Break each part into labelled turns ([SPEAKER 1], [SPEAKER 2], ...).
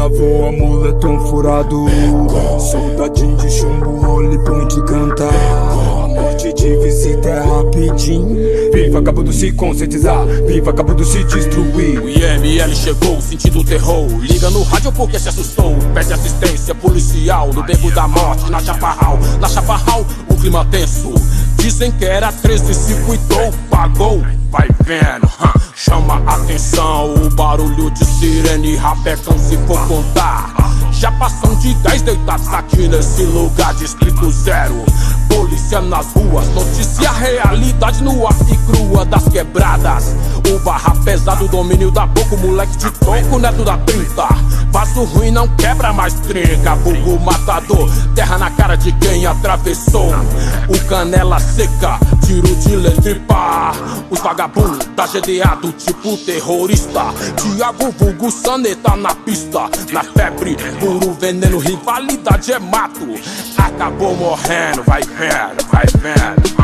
[SPEAKER 1] voa, moletom furado. Soldadinho de chumbo, role point cantar. A morte de visita é rapidinho.
[SPEAKER 2] Viva acabando se conscientizar, viva acabando se destruir.
[SPEAKER 3] O IML chegou, sentindo terror. Liga no rádio porque se assustou. Pede assistência policial no beco da morte, na Chaparral. Na Chaparral, o clima tenso. Dizem que era 13, se cuidou, pagou. Vai vendo, chama atenção. O barulho de sirene, rapecão se for contar. Já passam de 10 deitados aqui nesse lugar distrito zero. Polícia nas ruas, notícia realidade nua e crua das quebradas. O barra pesado, domínio da boca, o moleque de toco, neto da 30. Vaso ruim não quebra mais trinca, vulgo matador, terra na cara de quem atravessou. O canela seca, tiro de letra e pá. Os vagabundos tá gedeado tipo terrorista. Tiago vulgo saneta na pista. Na febre, puro veneno, rivalidade é mato. Acabou morrendo, vai vendo, vai vendo.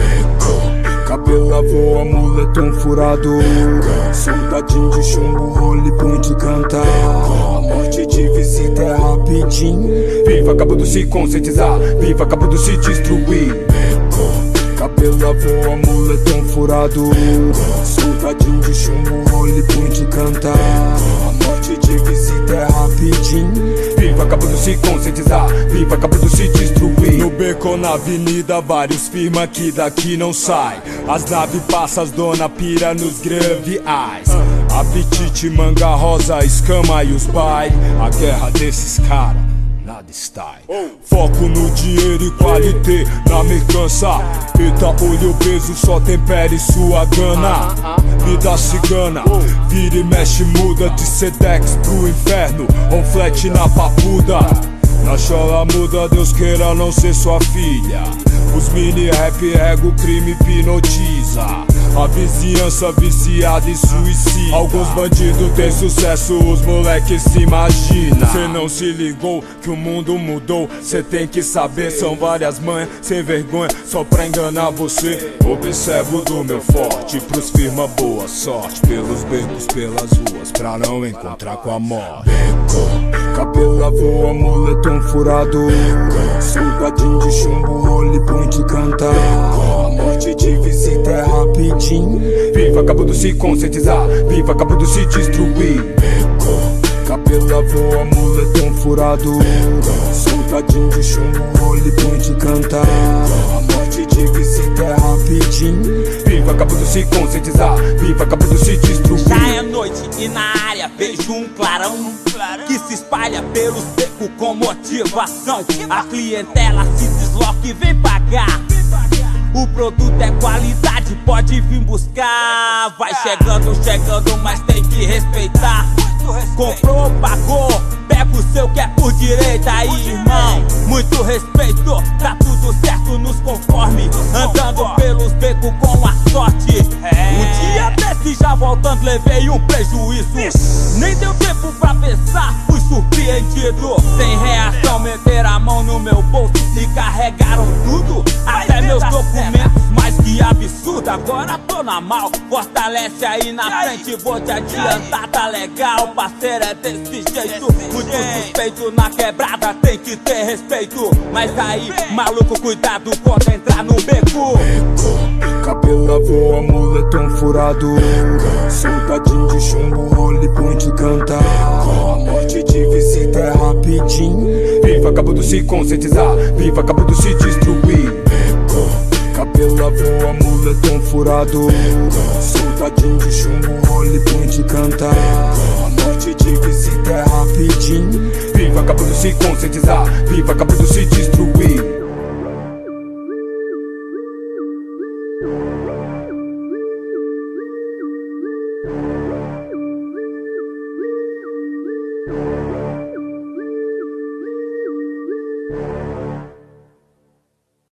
[SPEAKER 1] Cabelo voa, moletom furado. Soldadinho de chumbo, role point cantar. A morte de visita é rapidinho.
[SPEAKER 2] Viva acabando se conscientizar, viva acabando se destruir.
[SPEAKER 1] Cabelo voa, moletom furado. Soldadinho de chumbo, role point cantar. A morte de visita é rapidinho.
[SPEAKER 2] Viva acabando se conscientizar, viva acabando se destruir.
[SPEAKER 1] No beco na avenida, vários firma que daqui não sai. As naves passam, as dona pira nos graviais. Apetite, manga rosa, escama e os bai. A guerra desses caras, nada está. Foco no dinheiro e qualité, na mercança. Eita, olho peso, só tempere sua gana. Vida cigana, vira e mexe, muda de Sedex pro inferno. On flat na papuda. Na chola muda, Deus queira não ser sua filha. Os mini rap rega o crime hipnotiza. A vizinhança viciada em suicídio. Alguns bandidos têm sucesso, os moleques se imaginam. Cê não se ligou que o mundo mudou. Cê tem que saber, são várias manhas sem vergonha, só pra enganar você. Observo do meu forte, pros firma boa sorte. Pelos becos, pelas ruas, pra não encontrar com a morte. Cabelo voa, moletom furado. Soldadinho de chumbo, role point cantar. A morte de visita é rapidinho.
[SPEAKER 2] Viva acabando se conscientizar, viva acabando se destruir.
[SPEAKER 1] Cabelo voa, moletom furado. Soldadinho de chumbo, role point cantar. A morte de visita é rapidinho.
[SPEAKER 2] Viva acabando se conscientizar, viva acabando se destruir.
[SPEAKER 3] Já é noite e na área vejo um clarão que se espalha pelos becos com motivação. A clientela se desloca e vem pagar. O produto é qualidade, pode vir buscar. Vai chegando, chegando, mas tem que respeitar. Comprou, pagou, pega o seu que é por direita. Aí, irmão, muito respeito, tá tudo certo nos conforme. Andando pelos becos com a sorte. Um dia desse já voltando levei um prejuízo. Nem deu tempo pra pensar, fui surpreendido. Sem reação, meter a mão no meu bolso e carregaram tudo, até meus documentos, mas que absurdo. Agora tô na mal, fortalece aí na frente, vou te adiantar, tá legal. Parceiro é desse jeito, muito suspeito na quebrada, tem que ter respeito. Mas aí, maluco, cuidado quando entrar no beco.
[SPEAKER 1] Cabelo voa, moletom furado. Soldadinho de chumbo, role point cantar. A morte de visita é rapidinho.
[SPEAKER 2] Viva acabando se conscientizar, viva acabando se destruir.
[SPEAKER 1] Cabelo voa, moletom furado. Soldadinho de chumbo, role point cantar. A morte de visita é rapidinho.
[SPEAKER 2] Viva acabando se conscientizar, viva acabando se destruir.